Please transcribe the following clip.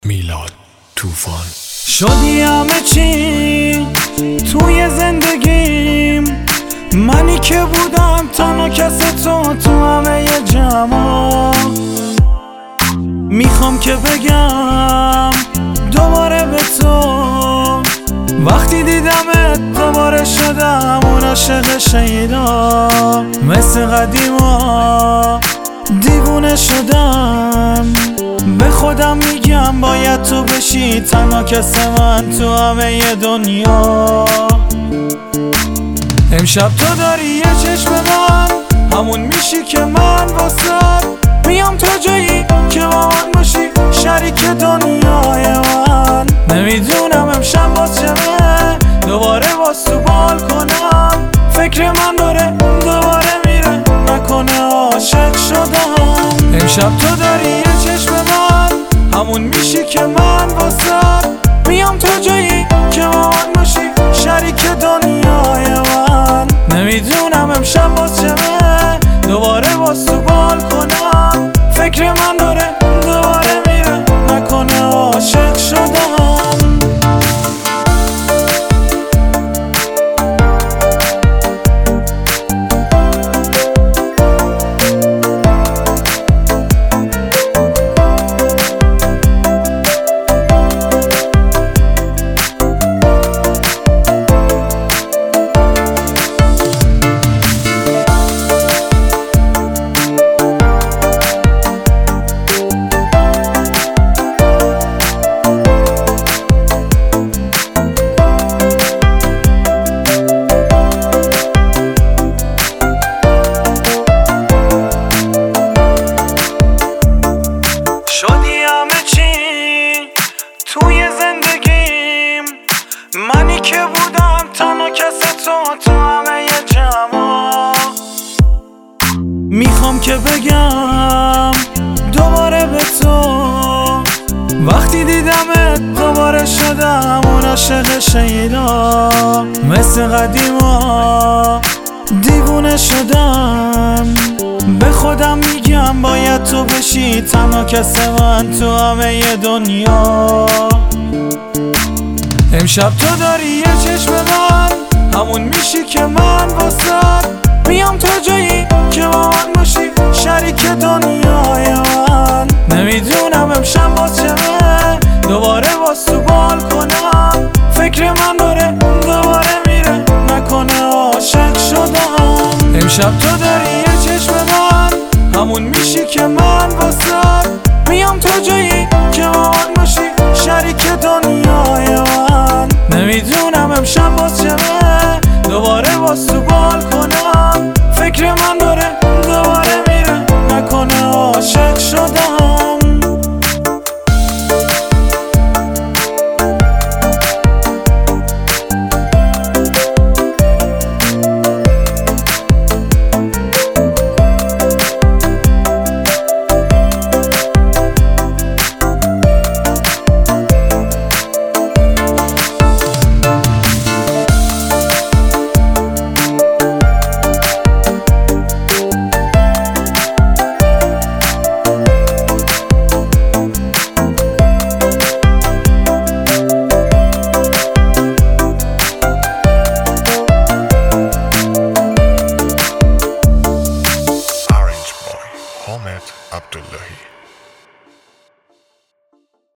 میلاد طوفان. شدی همه چی توی زندگیم، منی که بودم تنها کس تو همه جمع. میخوام که بگم دوباره به تو، وقتی دیدمت دوباره شدم اون عاشق شیدا. مثل قدیما دیوونه شدم، به خودم میگم باید تو بشی تنها کس من تو همه دنیا. امشب تو داری یه چشم من، همون میشی که من واسد میام تو جایی که با من باشی شریک دنیای من. نمیدونم امشب باز چمه دوباره باز تو بال کنم، فکر من داره دوباره میره نکنه عاشق شدم. امشب تو داری یه چشم من، همون میشی که من واسد میام تو جایی که با من باشی شریک دنیای من. نمیدونم امشب باز چمه دوباره باز تو بال کنم، فکر من داره دوباره میره نکنه عاشق شدم. شدی همه چی توی زندگیم، منی که بودم تنها کس تو همه جمع. میخوام که بگم دوباره به تو، وقتی دیدمت دوباره شدم اون عاشق شیدا. مثل قدیما دیوونه شدم، به خودم میگم باید تو بشی تنها کس من تو همه دنیا. امشب تو داری یه چشم من، همون میشی که من واسد میام تو جایی که با من باشی شریک دنیای من. نمیدونم امشب باز چمه دوباره باز تو بال کنم، فکر من داره دوباره میره نکنه عاشق شدم. امشب تو داری یه چشم من، همون میشی که من واسد میام تو جایی